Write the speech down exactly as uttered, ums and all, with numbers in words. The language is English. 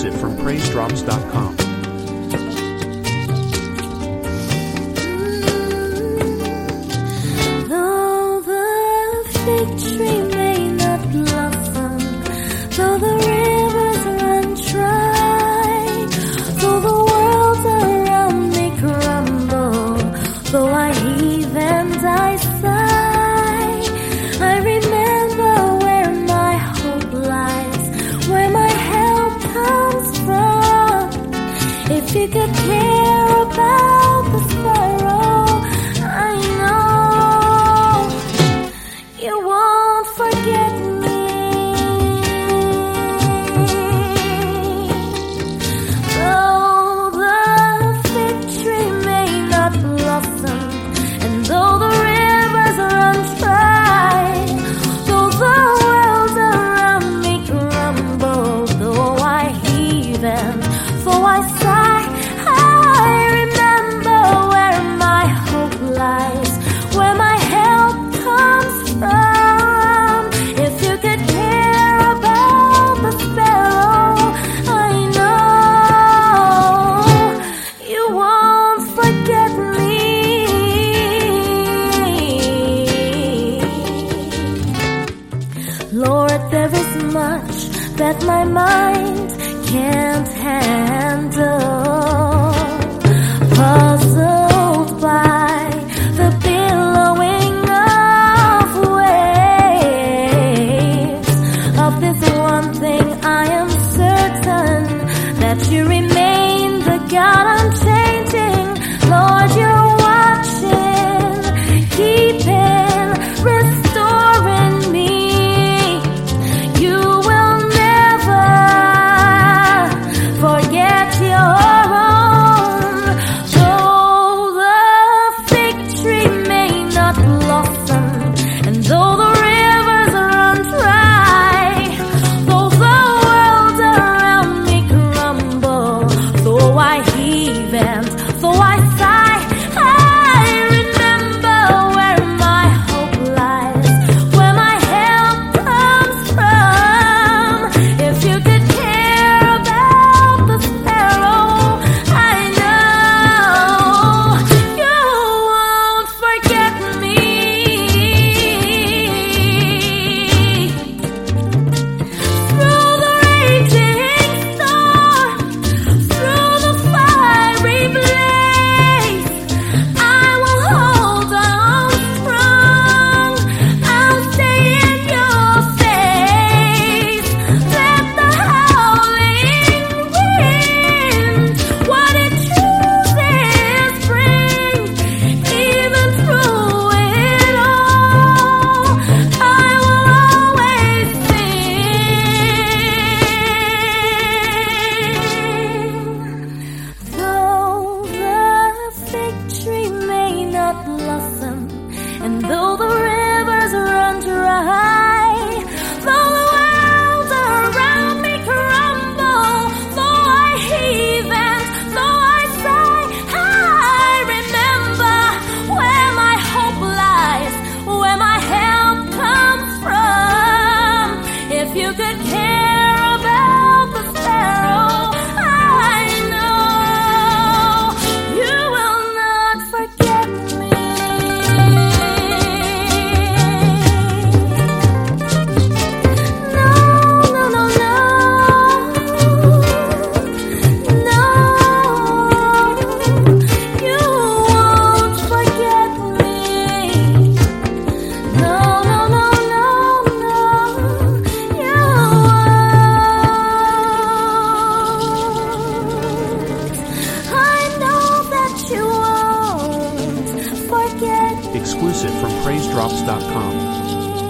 Exclusive from praise drops dot com. Though the fig tree may not blossom, though the rivers run dry, though the world around me crumble, though I heave and I sigh, I remember where my hope lies, where my help comes from. If you could care about the sparrow, I know you won't forget me. Though the fig tree may not blossom, and though the rivers run dry, though the world around me crumble, though I heave and though I sigh, I remember where my hope lies, where my help comes from. If you could care about the sparrow, I know you won't forget me. Lord, there is much that my mind can't handle, puzzled by the billowing of waves. Of this one thing I am certain, that you remain the God unchanging. Lord, you're watching, keeping, restoring me. You will never forget your own. Though the fig tree may not blossom, and though the rivers run dry, though the world around me crumble, though I heave and though I sigh, I remember where my hope lies, where my help comes from. If you could care about the sparrow, I know you won't forget me. Through the raging storm, through the fiery blaze, I will hold on strong. I'll stay in your face. Let the howling wind, what it chooses, bring. Even through it all, I will always sing. Though the fig tree may not blossom, and though the rivers run dry, though the world around me crumble, though I heave and though I sigh, I remember where my hope lies, where my help comes from. If you could care about the sparrow, I know you will not forget me. No, no, no, no, no, you won't forget me. No, no, no, no, no, you won't. I know that you won't forget. Exclusive from praise drops dot com.